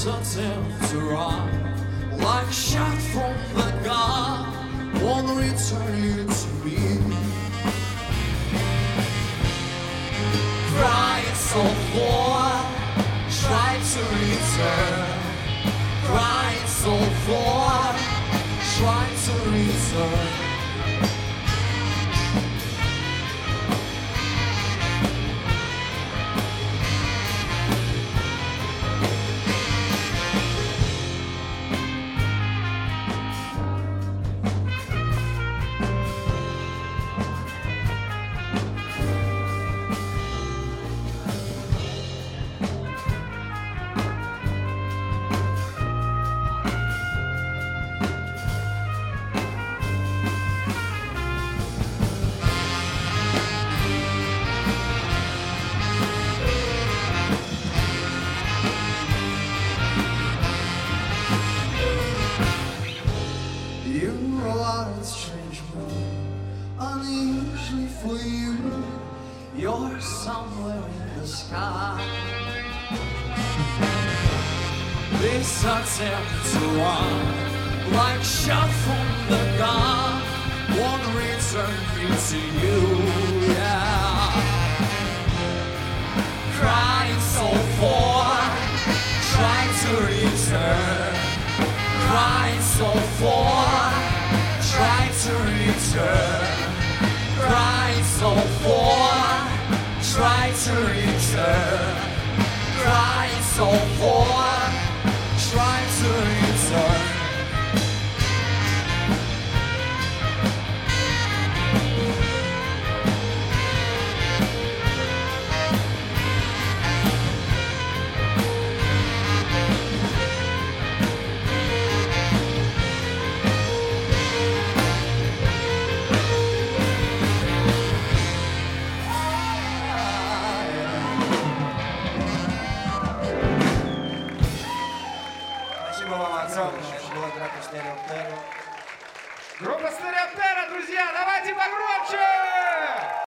This attempt to run like a shot from the gun won't return you to me. Crying so far, try to return. Crying so far, try to return. Unusually for you, you're somewhere in the sky. This attempt to run like a shot from the gun won't return you to you, yeah. Crying so far, trying to return. Crying so far, try to return. Crying so far, try to return. Crying so far, try to return. Спасибо вам огромное. Была группа Стереоптера. Группа Стереоптера, друзья, давайте погромче!